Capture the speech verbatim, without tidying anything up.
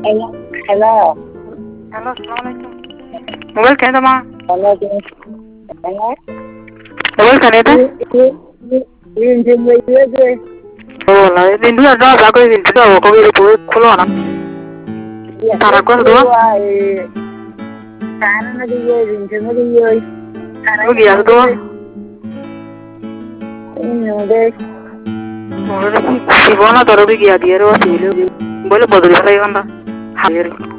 Hello. Hello. Hello, assalamualaikum. Mobile kaya tama? Hello. Hello. Mobile kaya ta? Rin trên mấy đứa rồi. Oh, lah, ini dua dah, aku ini dua, aku ini boleh keluar nak. Tarak kau dua? Tarak nó đi chơi, rin trên nó đi chơi. Aku dia dua. Ini udah. Si bona taruh dia dia, ro si lu. Boleh bodoh saya kan dah. Hadir.